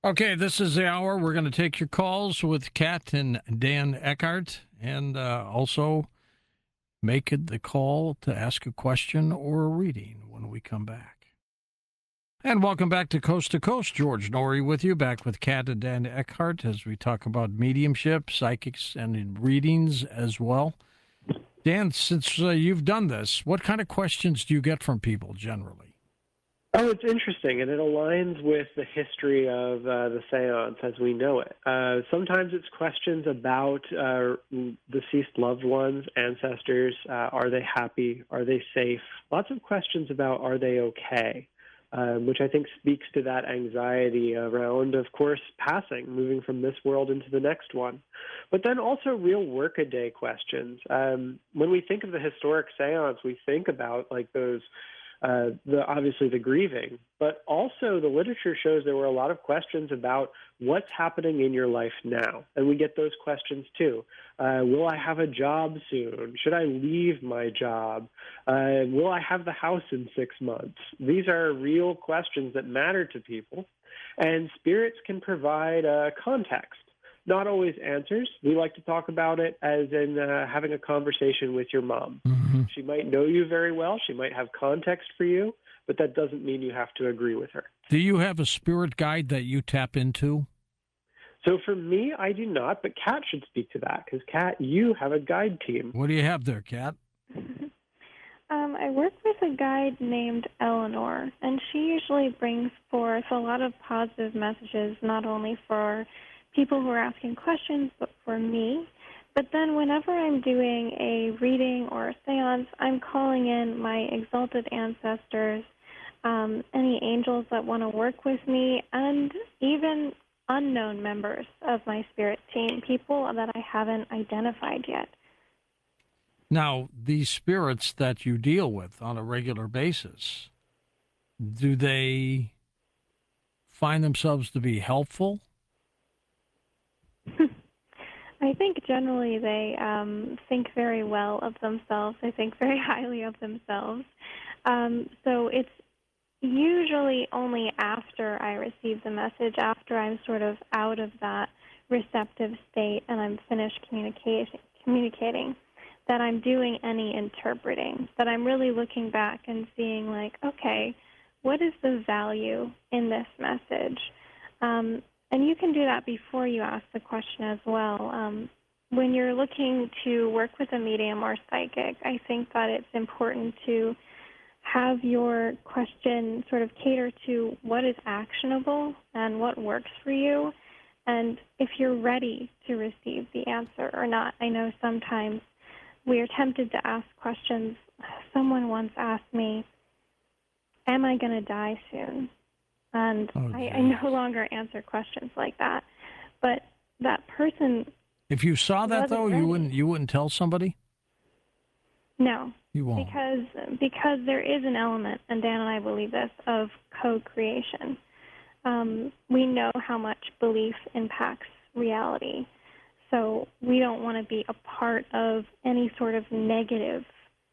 Okay, this is the hour. We're going to take your calls with Kat and Dan Eckhart, and also make it the call to ask a question or a reading when we come back. And welcome back to Coast. George Norrie with you, back with Kat and Dan Eckhart as we talk about mediumship, psychics, and in readings as well. Dan, since you've done this, what kind of questions do you get from people generally? Oh, it's interesting, and it aligns with the history of the seance as we know it. Sometimes it's questions about deceased loved ones, ancestors. Are they happy? Are they safe? Lots of questions about are they okay, which I think speaks to that anxiety around, of course, passing, moving from this world into the next one. But then also real workaday questions. When we think of the historic seance, we think about like those obviously the grieving, but also the literature shows there were a lot of questions about what's happening in your life now. And we get those questions too. Will I have a job soon? Should I leave my job? Will I have the house in 6 months? These are real questions that matter to people. And spirits can provide context. Not always answers. We like to talk about it as in having a conversation with your mom. Mm-hmm. She might know you very well. She might have context for you, but that doesn't mean you have to agree with her. Do you have a spirit guide that you tap into? So for me, I do not, but Kat should speak to that because, Kat, you have a guide team. What do you have there, Kat? I work with a guide named Eleanor, and she usually brings forth a lot of positive messages, not only for people who are asking questions, but for me. But then whenever I'm doing a reading or a seance, I'm calling in my exalted ancestors, any angels that want to work with me, and even unknown members of my spirit team, people that I haven't identified yet. Now, these spirits that you deal with on a regular basis, do they find themselves to be helpful? I think generally they think very well of themselves. They think very highly of themselves. So it's usually only after I receive the message, after I'm sort of out of that receptive state and I'm finished communicating, that I'm doing any interpreting, that I'm really looking back and seeing like, okay, what is the value in this message? And you can do that before you ask the question as well. When you're looking to work with a medium or psychic, I think that it's important to have your question sort of cater to what is actionable and what works for you, and if you're ready to receive the answer or not. I know sometimes we are tempted to ask questions. Someone once asked me, am I going to die soon? And I no longer answer questions like that. But that person, if you saw that though, ready. you wouldn't tell somebody? No. You won't. Because there is an element, and Dan and I believe this, of co-creation. We know how much belief impacts reality. So we don't want to be a part of any sort of negative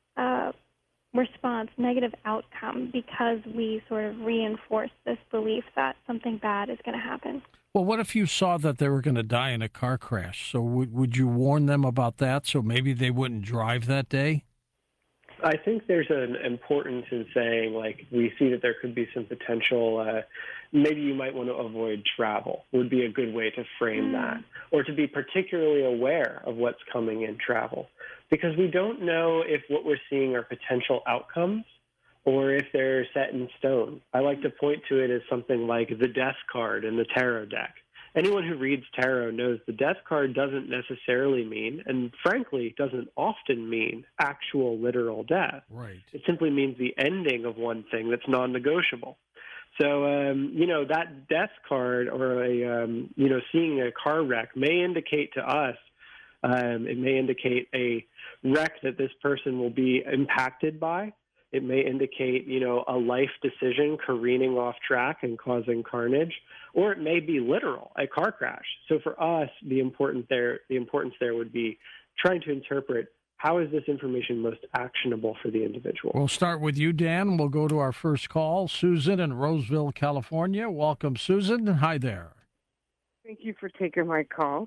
response, negative outcome, because we sort of reinforce this belief that something bad is going to happen. Well, what if you saw that they were going to die in a car crash? So would you warn them about that so maybe they wouldn't drive that day? I think there's an importance in saying, like, we see that there could be some potential, maybe you might want to avoid travel would be a good way to frame that, or to be particularly aware of what's coming in travel, because we don't know if what we're seeing are potential outcomes or if they're set in stone. I like to point to it as something like the death card in the tarot deck. Anyone who reads tarot knows the death card doesn't necessarily mean, and frankly doesn't often mean, actual literal death. Right. It simply means the ending of one thing that's non-negotiable. So, that death card or seeing a car wreck may indicate to us, it may indicate a wreck that this person will be impacted by. It may indicate, a life decision careening off track and causing carnage, or it may be literal, a car crash. So for us, the importance there would be trying to interpret how is this information most actionable for the individual. We'll start with you, Dan. We'll go to our first call. Susan in Roseville, California. Welcome, Susan. Hi there. Thank you for taking my call.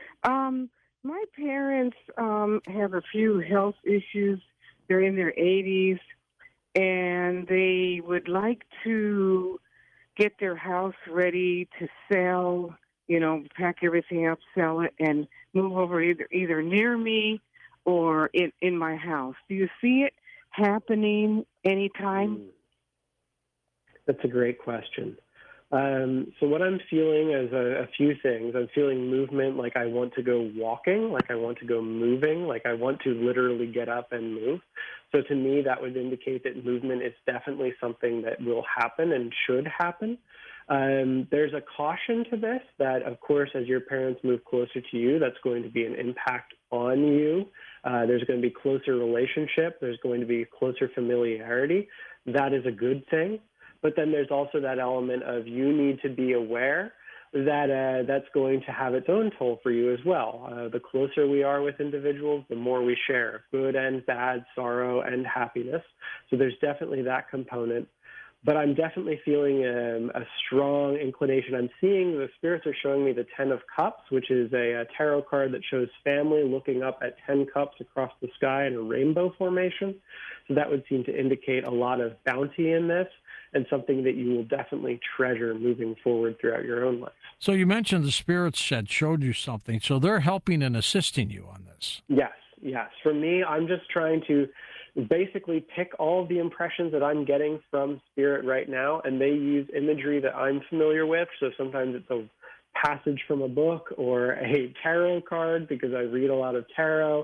My parents have a few health issues. They're in their 80s, and they would like to get their house ready to sell, pack everything up, sell it, and move over either near me or in my house. Do you see it happening anytime? That's a great question. So what I'm feeling is a few things. I'm feeling movement, like I want to go walking, like I want to go moving, like I want to literally get up and move. So to me, that would indicate that movement is definitely something that will happen and should happen. There's a caution to this that, of course, as your parents move closer to you, that's going to be an impact on you. There's going to be closer relationship. There's going to be closer familiarity. That is a good thing. But then there's also that element of you need to be aware that that's going to have its own toll for you as well. The closer we are with individuals, the more we share, good and bad, sorrow and happiness. So there's definitely that component. But I'm definitely feeling a strong inclination. I'm seeing the spirits are showing me the 10 of Cups, which is a tarot card that shows family looking up at 10 cups across the sky in a rainbow formation. So that would seem to indicate a lot of bounty in this and something that you will definitely treasure moving forward throughout your own life. So you mentioned the spirits showed you something. So they're helping and assisting you on this. Yes. For me, I'm just trying to basically pick all of the impressions that I'm getting from spirit right now, and they use imagery that I'm familiar with. So sometimes it's a passage from a book or a tarot card because I read a lot of tarot.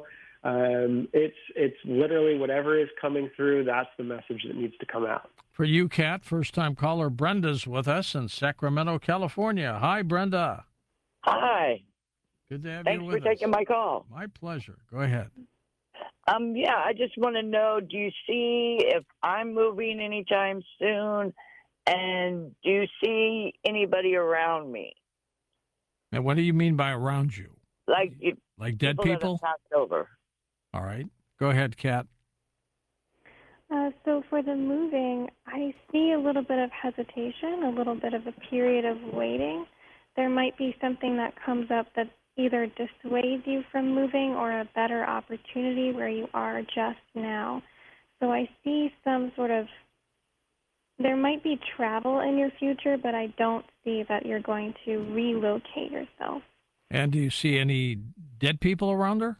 It's literally whatever is coming through, that's the message that needs to come out. For you, Kat, first-time caller Brenda's with us in Sacramento, California. Hi, Brenda. Hi. Good to have Thanks you with us. for taking my call. My pleasure. Go ahead. I just want to know, do you see if I'm moving anytime soon, and do you see anybody around me? And what do you mean by around you? Like dead people? That have passed over. All right. Go ahead, Kat. So for the moving, I see a little bit of hesitation, a little bit of a period of waiting. There might be something that comes up that either dissuades you from moving or a better opportunity where you are just now. So I see there might be travel in your future, but I don't see that you're going to relocate yourself. And do you see any dead people around her?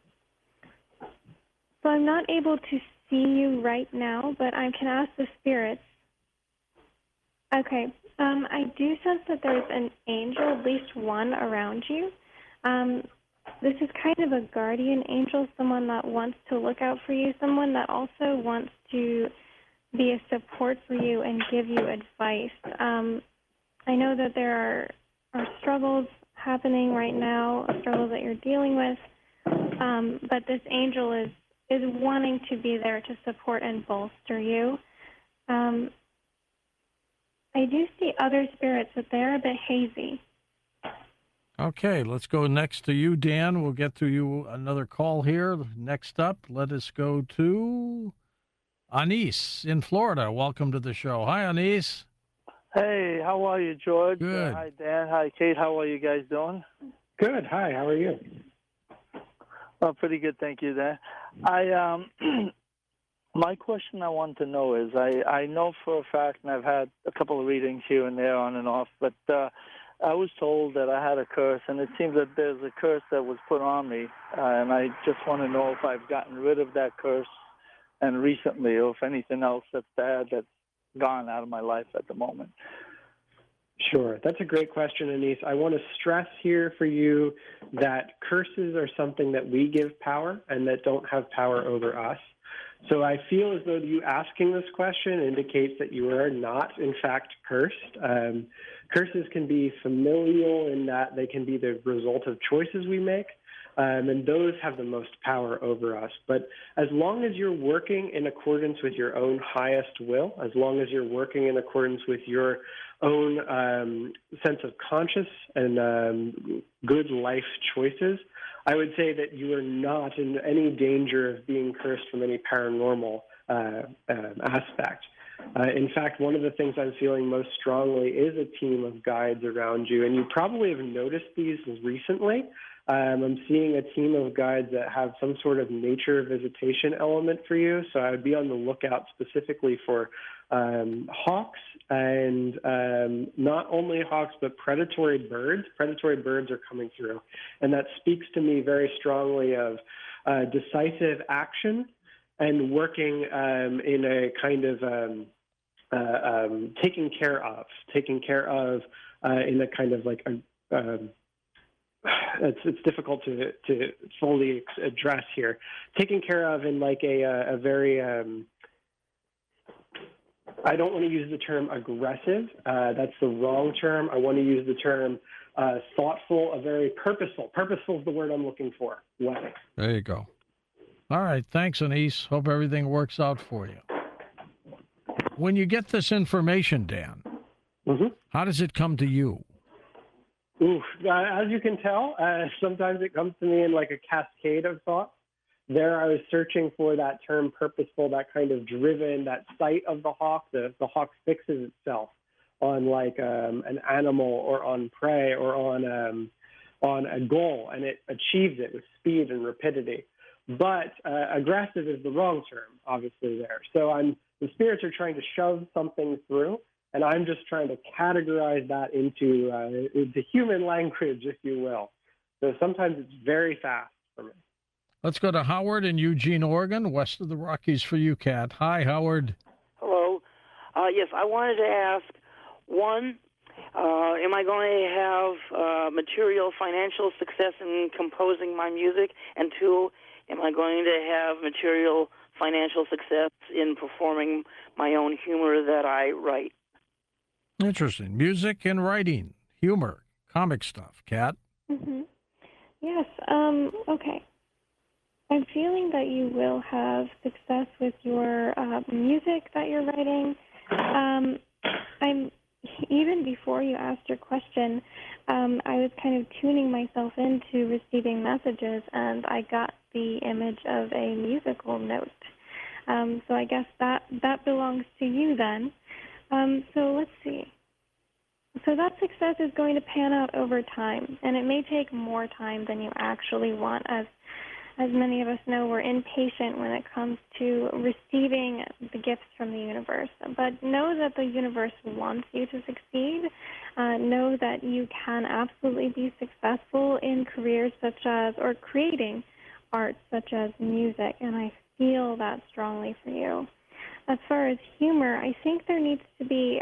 So I'm not able to see you right now, but I can ask the spirits. Okay. I do sense that there's an angel, at least one, around you. This is kind of a guardian angel, someone that wants to look out for you, someone that also wants to be a support for you and give you advice. I know that there are struggles happening right now, struggles that you're dealing with, but this angel is wanting to be there to support and bolster you. I do see other spirits, but they're a bit hazy. Okay, let's go next to you, Dan. We'll get to you another call here. Next up, let us go to Anise in Florida. Welcome to the show. Hi, Anise. Hey, how are you, George? Good. Hi, Dan. Hi, Kate. How are you guys doing? Good. Hi, how are you? Well, pretty good, thank you, Dan. My question I want to know is, I know for a fact, and I've had a couple of readings here and there on and off, but I was told that I had a curse, and it seems that there's a curse that was put on me, and I just want to know if I've gotten rid of that curse and recently, or if anything else that's bad that's gone out of my life at the moment. Sure. That's a great question, Anise. I want to stress here for you that curses are something that we give power and that don't have power over us. So I feel as though you asking this question indicates that you are not, in fact, cursed. Curses can be familial in that they can be the result of choices we make, and those have the most power over us. But as long as you're working in accordance with your own highest will, as long as you're working in accordance with your own sense of conscious and good life choices, I would say that you are not in any danger of being cursed from any paranormal aspect. In fact, one of the things I'm feeling most strongly is a team of guides around you, and you probably have noticed these recently. I'm seeing a team of guides that have some sort of nature visitation element for you, so I would be on the lookout specifically for hawks, and not only hawks, but predatory birds. Predatory birds are coming through, and that speaks to me very strongly of decisive action and working in a kind of taking care of in a kind of like it's difficult to fully address here. Taking care of in like a very I don't want to use the term aggressive. That's the wrong term. I want to use the term thoughtful, a very purposeful. Purposeful is the word I'm looking for. Way. There you go. All right. Thanks, Anise. Hope everything works out for you. When you get this information, Dan, how does it come to you? As you can tell, sometimes it comes to me in like a cascade of thoughts. There I was searching for that term purposeful, that kind of driven, that sight of the hawk. The hawk fixes itself on like an animal or on prey or on a goal, and it achieves it with speed and rapidity. But aggressive is the wrong term, obviously, there. So the spirits are trying to shove something through, and I'm just trying to categorize that into human language, if you will. So sometimes it's very fast for me. Let's go to Howard in Eugene, Oregon, west of the Rockies for you, Kat. Hi, Howard. Hello. Yes, I wanted to ask, one, am I going to have material financial success in composing my music? And two, am I going to have material financial success in performing my own humor that I write? Interesting. Music and writing, humor, comic stuff. Kat? Yes. Okay. I'm feeling that you will have success with your music that you're writing. I'm even before you asked your question, I was kind of tuning myself into receiving messages, and I got the image of a musical note. So I guess that belongs to you then. So let's see. So that success is going to pan out over time, and it may take more time than you actually want. As many of us know, we're impatient when it comes to receiving the gifts from the universe. But know that the universe wants you to succeed. Know that you can absolutely be successful in careers such as, or creating art such as music, and I feel that strongly for you. As far as humor, I think there needs to be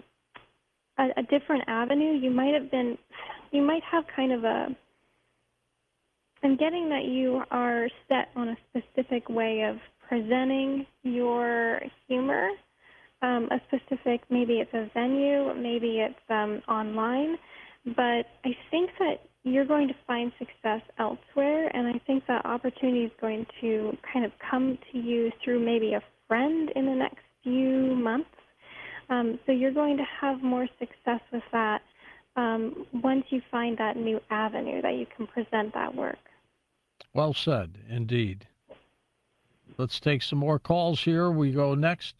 a different avenue. You might have kind of I'm getting that you are set on a specific way of presenting your humor, a specific, maybe it's a venue, maybe it's online, but I think that you're going to find success elsewhere, and I think that opportunity is going to kind of come to you through maybe a friend in the next few months. So you're going to have more success with that once you find that new avenue that you can present that work. Well said, indeed. Let's take some more calls here. We go next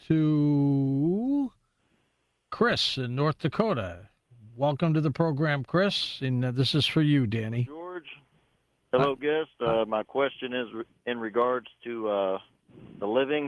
to Chris in North Dakota. Welcome to the program, Chris, and this is for you, Danny. George. Hello, guest. My question is in regards to the living.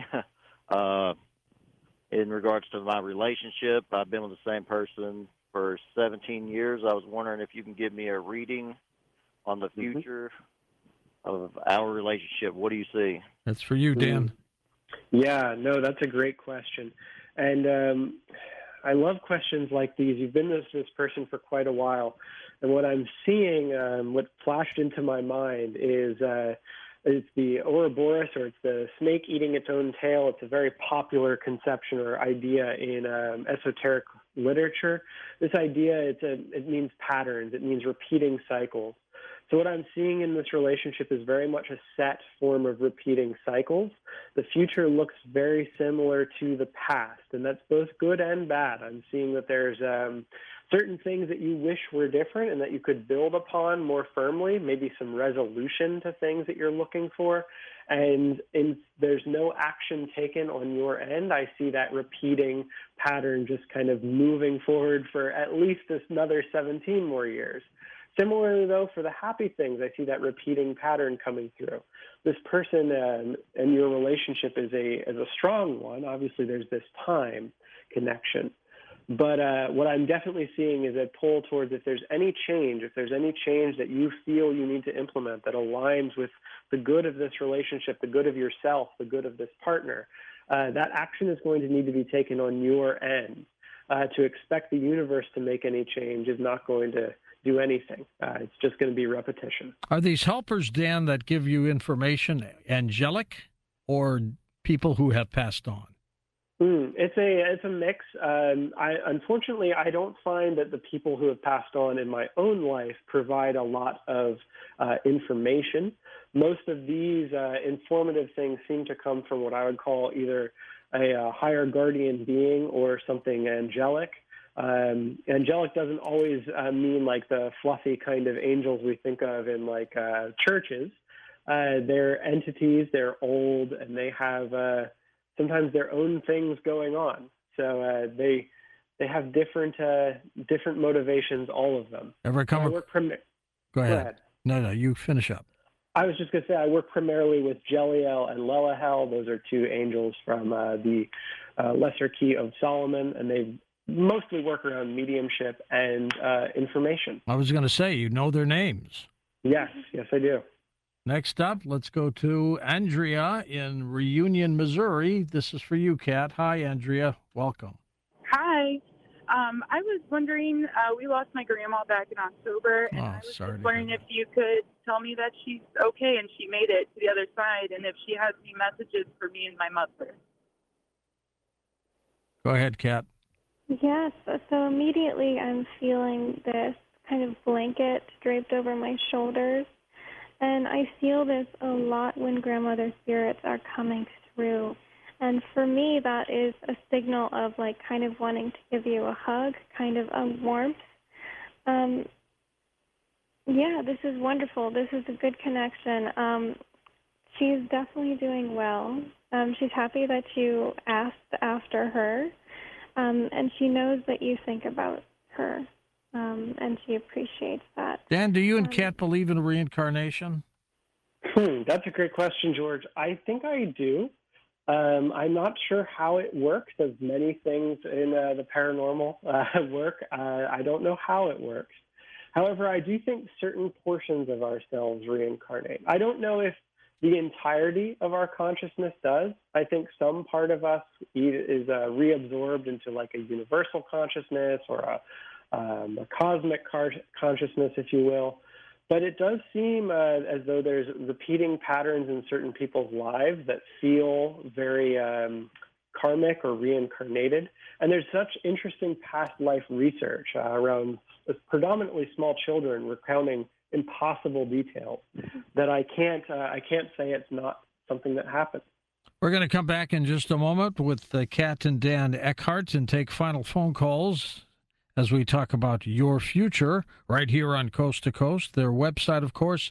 In regards to my relationship, I've been with the same person for 17 years. I was wondering if you can give me a reading on the future of our relationship. What do you see? That's for you, Dan. Yeah, no, that's a great question. And I love questions like these. You've been with this person for quite a while. And what I'm seeing, what flashed into my mind is it's the Ouroboros, or it's the snake eating its own tail. It's a very popular conception or idea in esoteric literature. This idea, it means patterns. It means repeating cycles. So what I'm seeing in this relationship is very much a set form of repeating cycles. The future looks very similar to the past, and that's both good and bad. I'm seeing that there's certain things that you wish were different and that you could build upon more firmly, maybe some resolution to things that you're looking for. And there's no action taken on your end. I see that repeating pattern just kind of moving forward for at least another 17 more years. Similarly, though, for the happy things, I see that repeating pattern coming through. This person and your relationship is a strong one. Obviously, there's this time connection. But what I'm definitely seeing is a pull towards if there's any change that you feel you need to implement that aligns with the good of this relationship, the good of yourself, the good of this partner, that action is going to need to be taken on your end. To expect the universe to make any change is not going to do anything. It's just going to be repetition. Are these helpers, Dan, that give you information angelic or people who have passed on? It's a mix. Unfortunately, I don't find that the people who have passed on in my own life provide a lot of information. Most of these informative things seem to come from what I would call either a higher guardian being or something angelic. Angelic doesn't always mean like the fluffy kind of angels we think of in like churches. They're entities, they're old, and they have sometimes their own things going on. So they have different motivations, all of them. Ever come? Go ahead. No, you finish up. I was just going to say I work primarily with Jeliel and Lelahel. Those are two angels from the Lesser Key of Solomon, and they mostly work around mediumship and information. I was going to say, you know their names. Yes, I do. Next up, let's go to Andrea in Reunion, Missouri. This is for you, Kat. Hi, Andrea. Welcome. Hi. I was wondering, we lost my grandma back in October, and I was just wondering if you could tell me that she's okay and she made it to the other side, and if she has any messages for me and my mother. Go ahead, Kat. Yes. So immediately I'm feeling this kind of blanket draped over my shoulders. And I feel this a lot when grandmother spirits are coming through. And for me, that is a signal of like kind of wanting to give you a hug, kind of a warmth. This is wonderful. This is a good connection. She's definitely doing well. She's happy that you asked after her. And she knows that you think about her. And she appreciates that. Dan, do you and Kat believe in reincarnation? That's a great question, George. I think I do. I'm not sure how it works, as many things in the paranormal work. I don't know how it works. However, I do think certain portions of ourselves reincarnate. I don't know if the entirety of our consciousness does. I think some part of us is reabsorbed into like a universal consciousness or a cosmic consciousness, if you will. But it does seem as though there's repeating patterns in certain people's lives that feel very karmic or reincarnated. And there's such interesting past life research around predominantly small children recounting impossible details that I can't say it's not something that happens. We're going to come back in just a moment with Kat and Dan Eckhart and take final phone calls as we talk about your future right here on Coast to Coast. Their website, of course,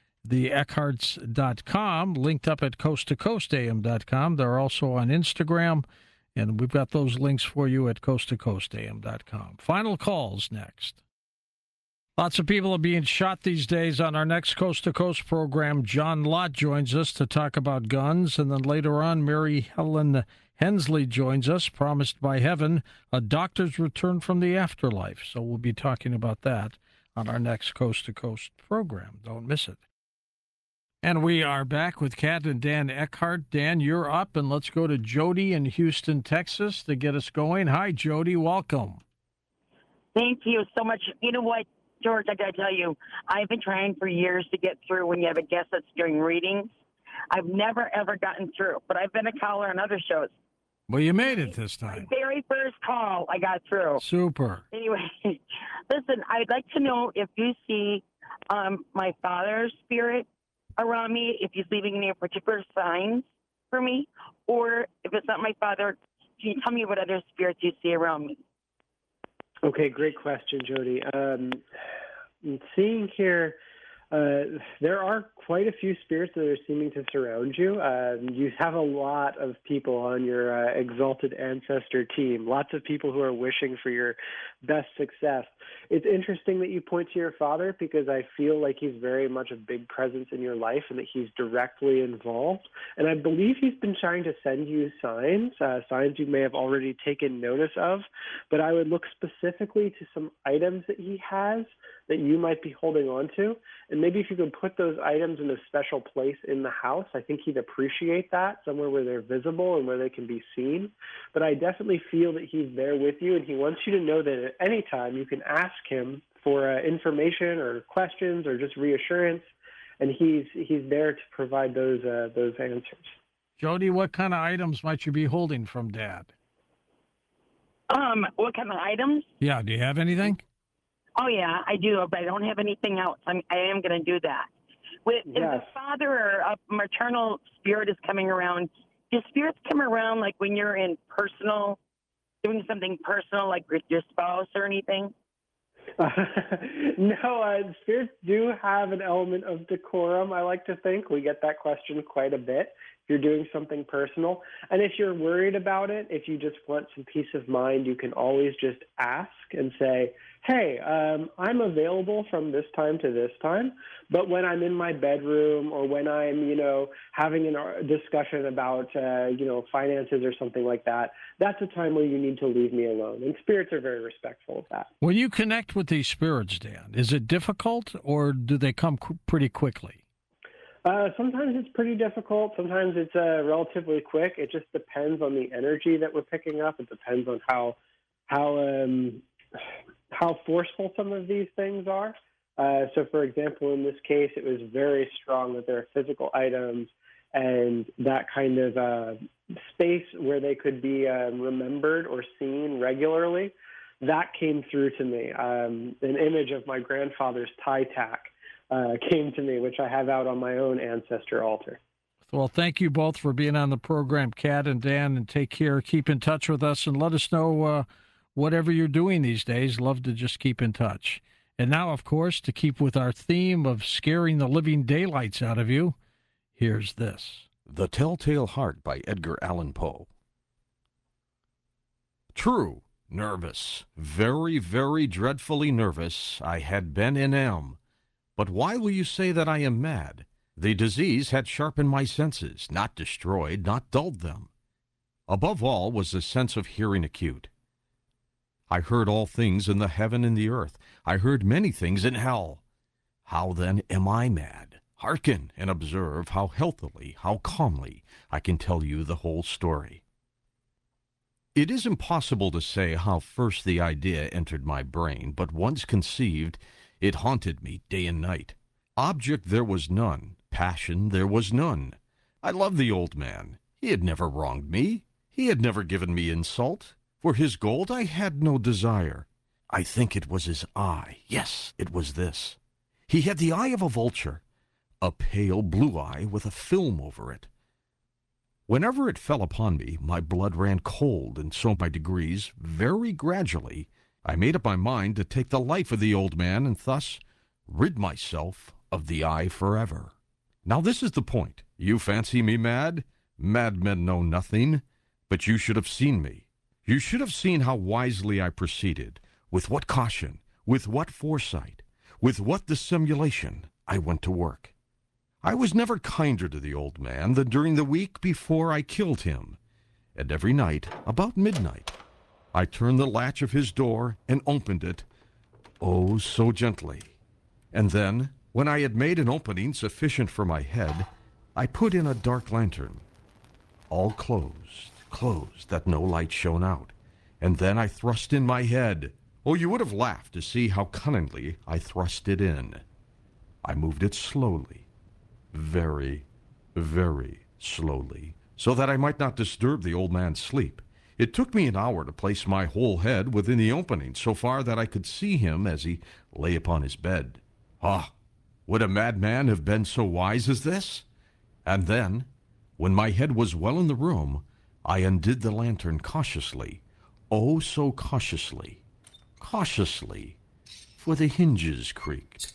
theeckharts.com, linked up at coasttocoastam.com. They're also on Instagram, and we've got those links for you at coasttocoastam.com. Final calls next. Lots of people are being shot these days. On our next Coast to Coast program, John Lott joins us to talk about guns, and then later on, Mary Helen Hensley joins us, promised by heaven, a doctor's return from the afterlife. So we'll be talking about that on our next Coast to Coast program. Don't miss it. And we are back with Kat and Dan Eckhart. Dan, you're up, and let's go to Jody in Houston, Texas to get us going. Hi, Jody. Welcome. Thank you so much. You know what, George, I got to tell you, I've been trying for years to get through when you have a guest that's doing readings. I've never, ever gotten through, but I've been a caller on other shows. Well, you made it this time. My very first call, I got through. Super. Anyway, listen, I'd like to know if you see my father's spirit around me, if he's leaving any particular signs for me, or if it's not my father, can you tell me what other spirits you see around me? Okay, great question, Jody. Seeing here, there are quite a few spirits that are seeming to surround you. You have a lot of people on your exalted ancestor team, lots of people who are wishing for your best success. It's interesting that you point to your father because I feel like he's very much a big presence in your life and that he's directly involved. And I believe he's been trying to send you signs, signs you may have already taken notice of. But I would look specifically to some items that he has that you might be holding on to. And maybe if you can put those items in a special place in the house, I think he'd appreciate that, somewhere where they're visible and where they can be seen. But I definitely feel that he's there with you, and he wants you to know that at any time you can ask him for information or questions or just reassurance, and he's there to provide those answers. Jody, what kind of items might you be holding from Dad? What kind of items? Yeah, do you have anything? Oh, yeah, I do, but I don't have anything else. I am going to do that. If the father or a maternal spirit is coming around, do spirits come around like when you're in personal, doing something personal, like with your spouse or anything? No, spirits do have an element of decorum, I like to think. We get that question quite a bit. If you're doing something personal. And if you're worried about it, if you just want some peace of mind, you can always just ask and say, hey, I'm available from this time to this time, but when I'm in my bedroom or when I'm, having a discussion about, finances or something like that, that's a time where you need to leave me alone. And spirits are very respectful of that. When you connect with these spirits, Dan, is it difficult or do they come pretty quickly? Sometimes it's pretty difficult. Sometimes it's relatively quick. It just depends on the energy that we're picking up. It depends on how forceful some of these things are. So, for example, in this case, it was very strong that there are physical items and that kind of space where they could be remembered or seen regularly. That came through to me. An image of my grandfather's tie tack came to me, which I have out on my own ancestor altar. Well, thank you both for being on the program, Kat and Dan, and take care. Keep in touch with us and let us know whatever you're doing these days. Love to just keep in touch. And now, of course, to keep with our theme of scaring the living daylights out of you, here's this. The Telltale Heart by Edgar Allan Poe. True, nervous, very, very dreadfully nervous, I had been and am. But why will you say that I am mad? The disease had sharpened my senses, not destroyed, not dulled them. Above all was the sense of hearing acute. I heard all things in the heaven and the earth. I heard many things in hell. How then am I mad? Hearken and observe how healthily, how calmly I can tell you the whole story. It is impossible to say how first the idea entered my brain, but once conceived, it haunted me day and night. Object there was none, passion there was none. I loved the old man. He had never wronged me. He had never given me insult. For his gold I had no desire. I think it was his eye. Yes, it was this. He had the eye of a vulture, a pale blue eye with a film over it. Whenever it fell upon me, my blood ran cold, and so by degrees, very gradually, I made up my mind to take the life of the old man and thus rid myself of the eye forever. Now this is the point. You fancy me mad? Madmen know nothing, but you should have seen me. You should have seen how wisely I proceeded, with what caution, with what foresight, with what dissimulation I went to work. I was never kinder to the old man than during the week before I killed him, and every night, about midnight, I turned the latch of his door and opened it, oh, so gently. And then, when I had made an opening sufficient for my head, I put in a dark lantern, all closed, that no light shone out. And then I thrust in my head. Oh, you would have laughed to see how cunningly I thrust it in. I moved it slowly, very, very slowly, so that I might not disturb the old man's sleep. It took me an hour to place my whole head within the opening, so far that I could see him as he lay upon his bed. Ah, would a madman have been so wise as this? And then, when my head was well in the room, I undid the lantern cautiously, oh, so cautiously, cautiously, for the hinges creaked.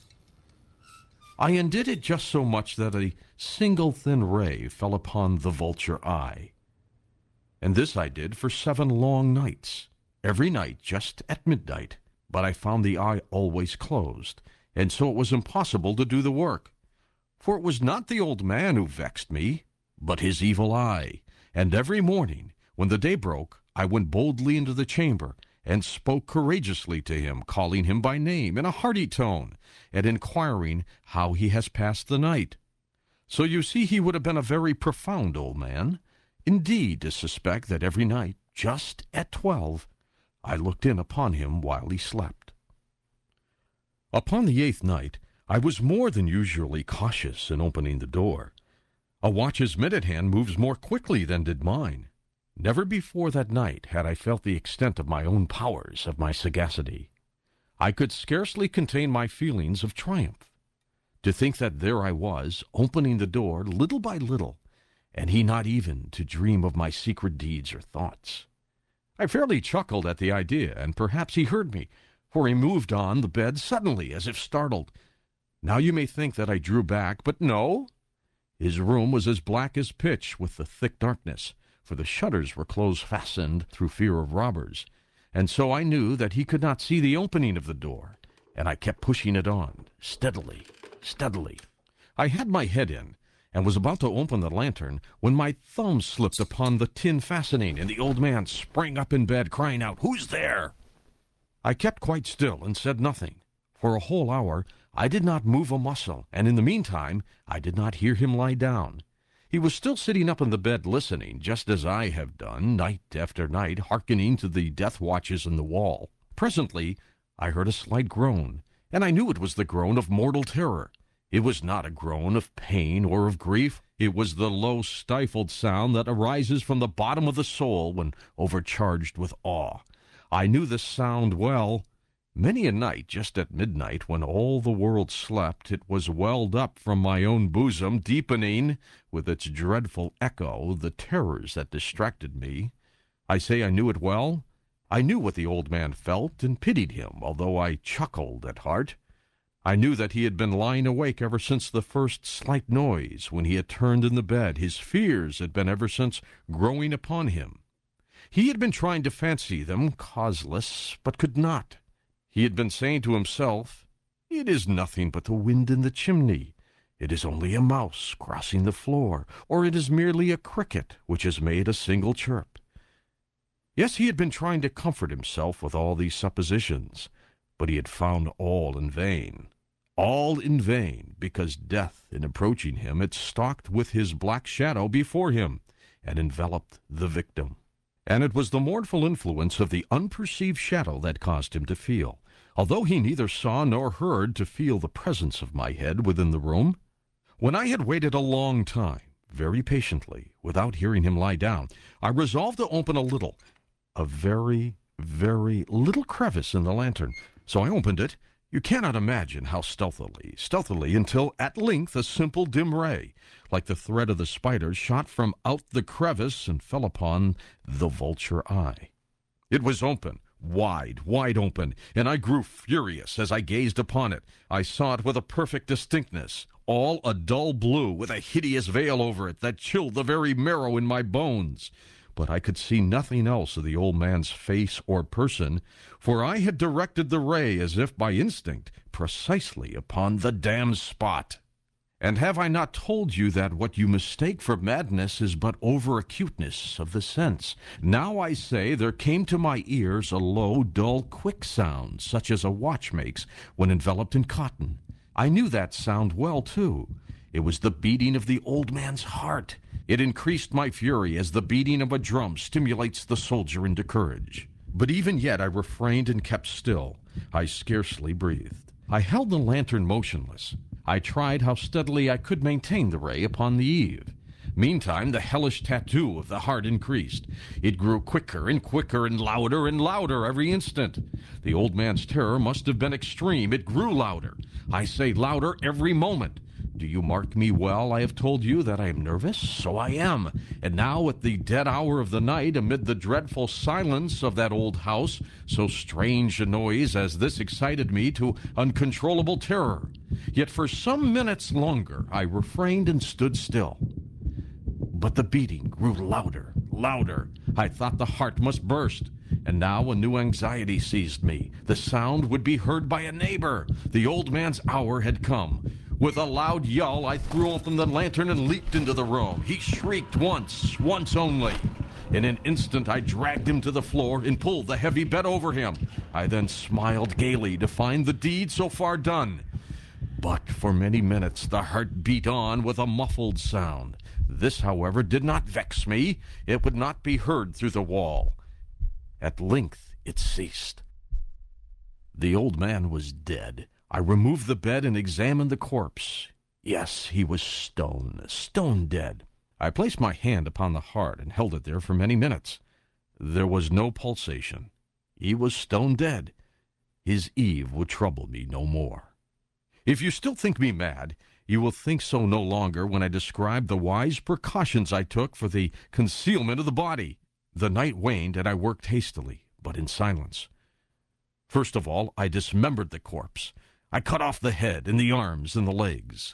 I undid it just so much that a single thin ray fell upon the vulture eye. And this I did for 7 long nights, every night just at midnight, but I found the eye always closed, and so it was impossible to do the work. For it was not the old man who vexed me, but his evil eye. And every morning, when the day broke, I went boldly into the chamber, and spoke courageously to him, calling him by name in a hearty tone, and inquiring how he has passed the night. So you see he would have been a very profound old man, indeed, to suspect that every night, just at 12, I looked in upon him while he slept. Upon the 8th night, I was more than usually cautious in opening the door. A watch's minute hand moves more quickly than did mine. Never before that night had I felt the extent of my own powers, of my sagacity. I could scarcely contain my feelings of triumph. To think that there I was, opening the door little by little, and he not even to dream of my secret deeds or thoughts. I fairly chuckled at the idea, and perhaps he heard me, for he moved on the bed suddenly, as if startled. Now you may think that I drew back, but no. His room was as black as pitch with the thick darkness, for the shutters were close-fastened through fear of robbers, and so I knew that he could not see the opening of the door, and I kept pushing it on, steadily, steadily. I had my head in, and was about to open the lantern, when my thumb slipped upon the tin fastening, and the old man sprang up in bed, crying out, "Who's there?" I kept quite still and said nothing. For a whole hour I did not move a muscle, and in the meantime I did not hear him lie down. He was still sitting up in the bed listening, just as I have done, night after night, hearkening to the death watches in the wall. Presently I heard a slight groan, and I knew it was the groan of mortal terror. It was not a groan of pain or of grief. It was the low, stifled sound that arises from the bottom of the soul when overcharged with awe. I knew this sound well. Many a night, just at midnight, when all the world slept, it was welled up from my own bosom, deepening, with its dreadful echo, the terrors that distracted me. I say I knew it well. I knew what the old man felt, and pitied him, although I chuckled at heart. I knew that he had been lying awake ever since the first slight noise, when he had turned in the bed. His fears had been ever since growing upon him. He had been trying to fancy them causeless, but could not. He had been saying to himself, "It is nothing but the wind in the chimney. It is only a mouse crossing the floor, or it is merely a cricket which has made a single chirp." Yes, he had been trying to comfort himself with all these suppositions, but he had found all in vain. All in vain, because death, in approaching him, had stalked with his black shadow before him, and enveloped the victim. And it was the mournful influence of the unperceived shadow that caused him to feel, although he neither saw nor heard, to feel the presence of my head within the room. When I had waited a long time, very patiently, without hearing him lie down, I resolved to open a very, very little crevice in the lantern. So I opened it. You cannot imagine how stealthily, until at length a simple dim ray, like the thread of the spider, shot from out the crevice and fell upon the vulture eye. It was open, wide open, and I grew furious as I gazed upon it. I saw it with a perfect distinctness, all a dull blue, with a hideous veil over it that chilled the very marrow in my bones. But I could see nothing else of the old man's face or person, for I had directed the ray, as if by instinct, precisely upon the damned spot. And have I not told you that what you mistake for madness is but over-acuteness of the sense? Now I say there came to my ears a low, dull, quick sound, such as a watch makes when enveloped in cotton. I knew that sound well, too. It was the beating of the old man's heart. It increased my fury as the beating of a drum stimulates the soldier into courage. But even yet I refrained and kept still. I scarcely breathed. I held the lantern motionless. I tried how steadily I could maintain the ray upon the eve. Meantime, the hellish tattoo of the heart increased. It grew quicker and louder every instant. The old man's terror must have been extreme. It grew louder. I say louder every moment. Do you mark me well? I have told you that I am nervous, so I am. And now at the dead hour of the night, amid the dreadful silence of that old house, so strange a noise as this excited me to uncontrollable terror. Yet for some minutes longer I refrained and stood still. But the beating grew louder, louder. I thought the heart must burst. And now a new anxiety seized me. The sound would be heard by a neighbor. The old man's hour had come. With a loud yell, I threw open the lantern and leaped into the room. He shrieked once only. In an instant, I dragged him to the floor and pulled the heavy bed over him. I then smiled gaily to find the deed so far done. But for many minutes, the heart beat on with a muffled sound. This, however, did not vex me. It would not be heard through the wall. At length, it ceased. The old man was dead. I removed the bed and examined the corpse. Yes, he was stone dead. I placed my hand upon the heart and held it there for many minutes. There was no pulsation. He was stone dead. His Eve would trouble me no more. If you still think me mad, you will think so no longer when I describe the wise precautions I took for the concealment of the body. The night waned, and I worked hastily, but in silence. First of all, I dismembered the corpse. I cut off the head and the arms and the legs.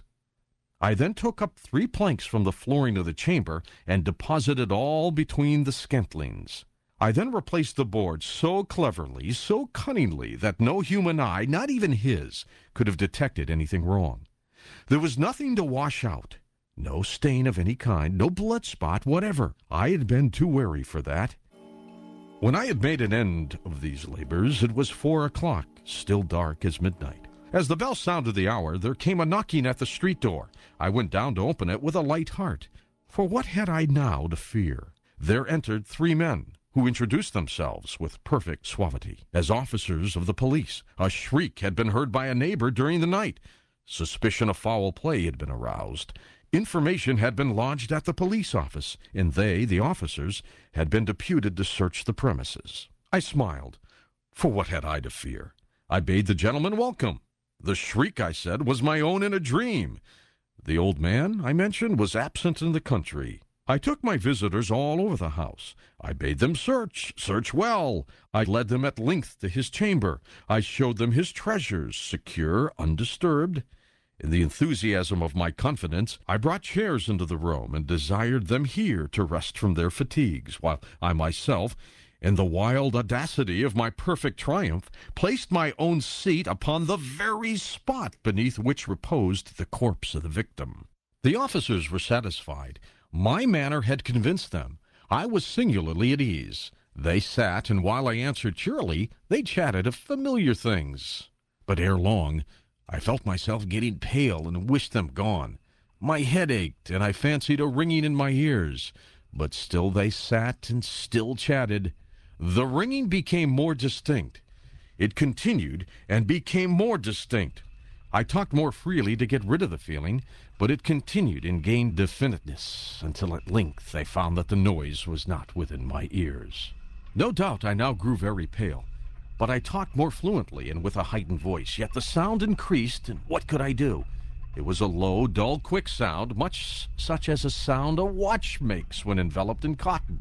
I then took up 3 planks from the flooring of the chamber and deposited all between the scantlings. I then replaced the boards so cleverly, so cunningly, that no human eye, not even his, could have detected anything wrong. There was nothing to wash out. No stain of any kind, no blood spot whatever. I had been too wary for that. When I had made an end of these labors, it was 4 o'clock, still dark as midnight. As the bell sounded the hour, there came a knocking at the street door. I went down to open it with a light heart. For what had I now to fear? There entered 3 men, who introduced themselves with perfect suavity as officers of the police. A shriek had been heard by a neighbor during the night. Suspicion of foul play had been aroused. Information had been lodged at the police office, and they, the officers, had been deputed to search the premises. I smiled. For what had I to fear? I bade the gentleman welcome. The shriek, I said, was my own in a dream. The old man, I mentioned, was absent in the country. I took my visitors all over the house. I bade them search well. I led them at length to his chamber. I showed them his treasures, secure, undisturbed. In the enthusiasm of my confidence, I brought chairs into the room and desired them here to rest from their fatigues, while I myself, in the wild audacity of my perfect triumph, placed my own seat upon the very spot beneath which reposed the corpse of the victim. The officers were satisfied. My manner had convinced them. I was singularly at ease. They sat, and while I answered cheerily, they chatted of familiar things. But ere long, I felt myself getting pale and wished them gone. My head ached, and I fancied a ringing in my ears. But still they sat and still chatted. The ringing became more distinct. It continued and became more distinct. I talked more freely to get rid of the feeling, but it continued and gained definiteness until at length I found that the noise was not within my ears. No doubt I now grew very pale, but I talked more fluently and with a heightened voice, yet the sound increased, and what could I do? It was a low, dull, quick sound, much such as a sound a watch makes when enveloped in cotton.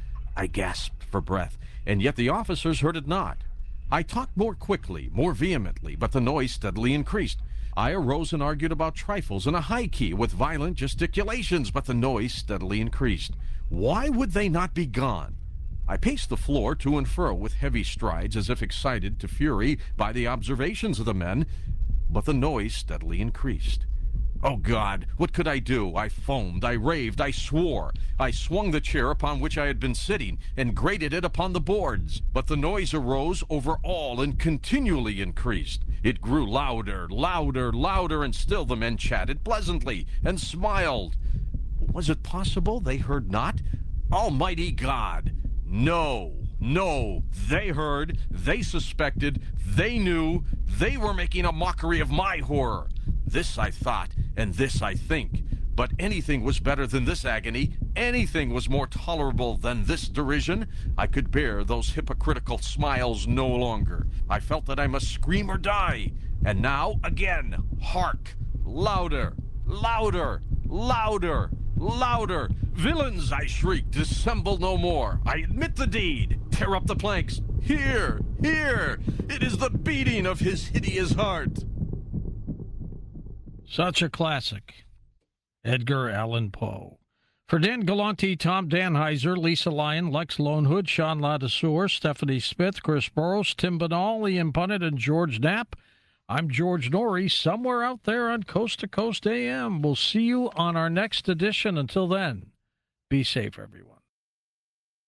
I gasped for breath, and yet the officers heard it not. I talked more quickly, more vehemently, but the noise steadily increased. I arose and argued about trifles in a high key with violent gesticulations, but the noise steadily increased. Why would they not be gone? I paced the floor to and fro with heavy strides, as if excited to fury by the observations of the men, but the noise steadily increased. Oh, God, what could I do? I foamed, I raved, I swore. I swung the chair upon which I had been sitting and grated it upon the boards. But the noise arose over all and continually increased. It grew louder, louder, louder, and still the men chatted pleasantly and smiled. Was it possible they heard not? Almighty God! No, they heard, they suspected, they knew, they were making a mockery of my horror. This I thought, and this I think. But anything was better than this agony. Anything was more tolerable than this derision. I could bear those hypocritical smiles no longer. I felt that I must scream or die. And now, again, hark! Louder, Louder! Louder! Louder! Villains, I shriek, dissemble no more. I admit the deed. Tear up the planks. Here! Here! It is the beating of his hideous heart. Such a classic. Edgar Allan Poe. For Dan Galante, Tom Danheiser, Lisa Lyon, Lex Lonehood, Sean Ladesseur, Stephanie Smith, Chris Burrows, Tim Banal, Ian Punnett, and George Knapp, I'm George Norrie, somewhere out there on Coast to Coast AM. We'll see you on our next edition. Until then, be safe, everyone.